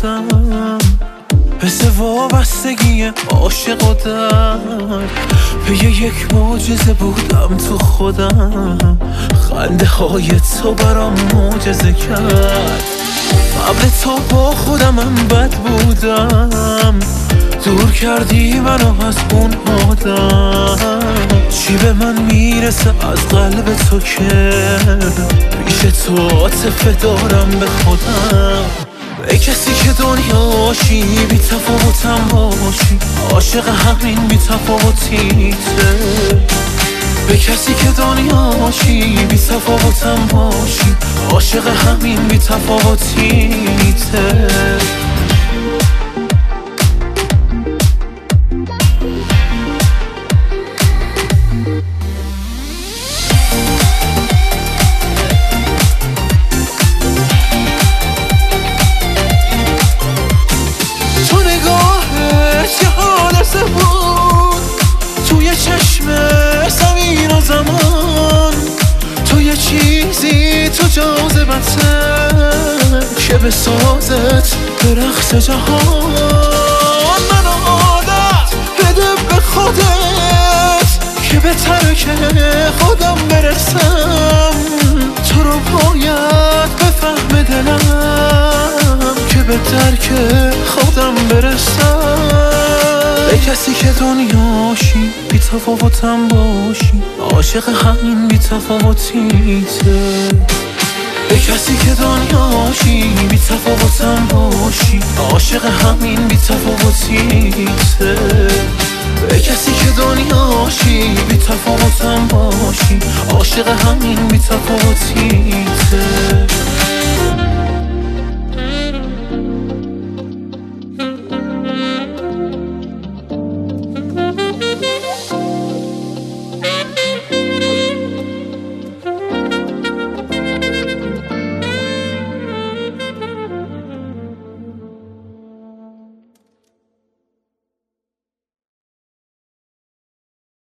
خودم، حس وابستگی عاشق و درد، پی یک معجزه بودم تو خودم، خنده های تو برام معجزه کرد. قبل تو با خودمم بد بودم، دور کردی منو از اون آدم. چی به من میرسه از قلب تو که پیش تو عاطفه دارم به خودم. ای کسی که دنیاشی بی تفاوتم باشی، عاشق همین بی تفاوتیته. به کسی که دنیاشی بی تفاوتم باشی، عاشق همین بی تفاوتیته. توی چشم زمین و زمان، توی چیزی تو جاذبته که بسازت به رقص جهان. منو عادت بده به خودت که به ترک خودم برسم. تو رو باید بفهم دلم که به درک خودم برسم. به کسی که دنیاشی بی تفاوتم باشی، عاشق همین بی تفاوتیته. به کسی که دنیاشی بی تفاوتم باشی، عاشق همین بی تفاوتیته. به کسی که دنیاشی بی تفاوتم باشی، عاشق همین بی تفاوتیته.